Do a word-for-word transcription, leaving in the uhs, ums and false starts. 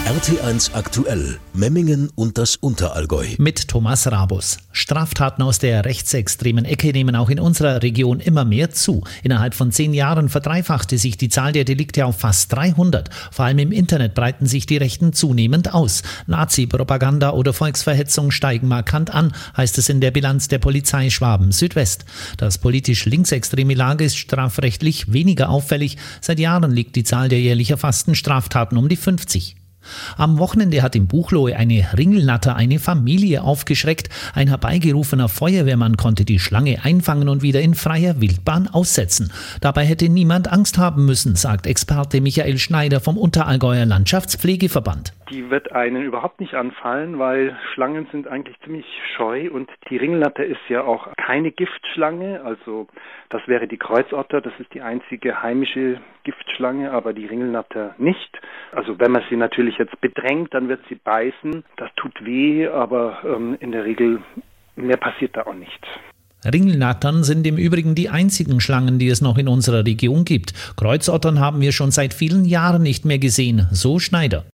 R T eins aktuell, Memmingen und das Unterallgäu. Mit Thomas Rabus. Straftaten aus der rechtsextremen Ecke nehmen auch in unserer Region immer mehr zu. Innerhalb von zehn Jahren verdreifachte sich die Zahl der Delikte auf fast dreihundert. Vor allem im Internet breiten sich die Rechten zunehmend aus. Nazi-Propaganda oder Volksverhetzung steigen markant an, heißt es in der Bilanz der Polizei Schwaben Südwest. Das politisch linksextreme Lager ist strafrechtlich weniger auffällig. Seit Jahren liegt die Zahl der jährlich erfassten Straftaten um die fünfzig. Am Wochenende hat in Buchloe eine Ringelnatter eine Familie aufgeschreckt. Ein herbeigerufener Feuerwehrmann konnte die Schlange einfangen und wieder in freier Wildbahn aussetzen. Dabei hätte niemand Angst haben müssen, sagt Experte Michael Schneider vom Unterallgäuer Landschaftspflegeverband. Die wird einen überhaupt nicht anfallen, weil Schlangen sind eigentlich ziemlich scheu und die Ringelnatter ist ja auch keine Giftschlange, also das wäre die Kreuzotter, das ist die einzige heimische Giftschlange, aber die Ringelnatter nicht. Also wenn man sie natürlich jetzt bedrängt, dann wird sie beißen, das tut weh, aber ähm, in der Regel mehr passiert da auch nichts. Ringelnattern sind im Übrigen die einzigen Schlangen, die es noch in unserer Region gibt. Kreuzottern haben wir schon seit vielen Jahren nicht mehr gesehen, so Schneider.